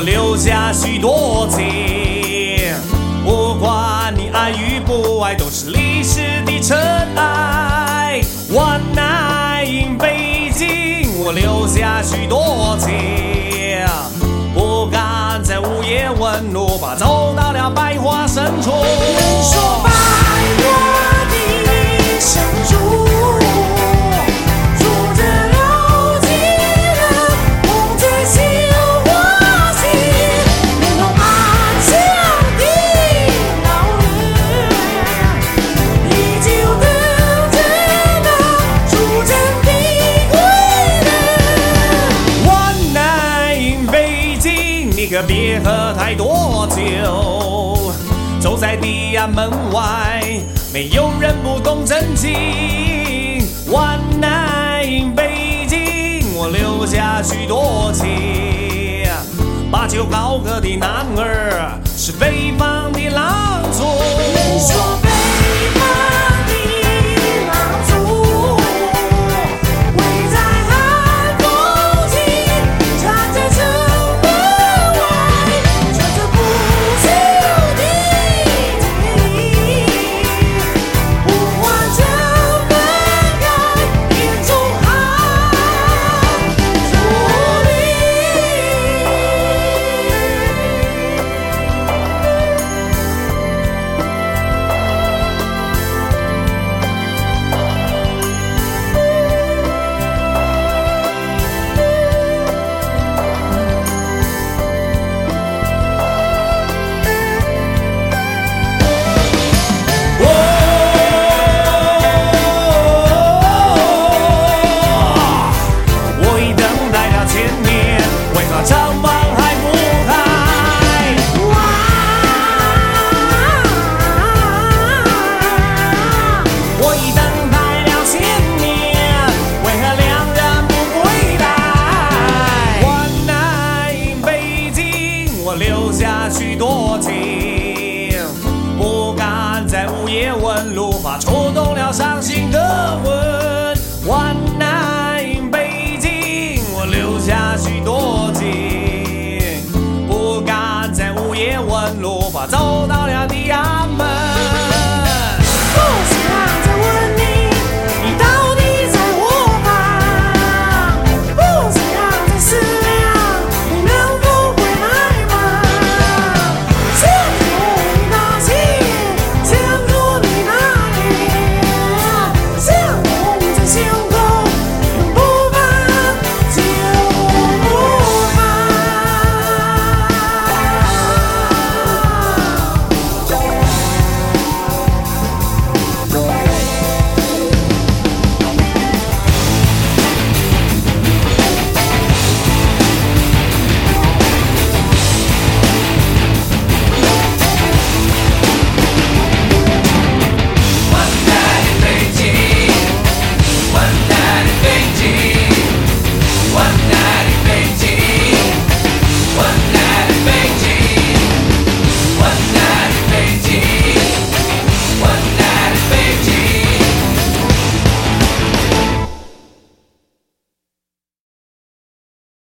留下许多情。不管你爱与不爱，都是历史的尘埃。One night in 北京，我留下许多情。不敢在午夜问路，怕走到了百花深处。 人说百花的深处。 可别喝太多酒，走在地安门外，没有人不懂真情。One night in 北京，我留下许多情。把酒高歌的男儿是北方的狼族。 人说北方的狼族，围在寒风里，站在城门。 留下许多情，不敢在午夜问路，怕触动了伤心的魂。One night in 北京，我留下许多情，不敢在午夜问路，怕走到了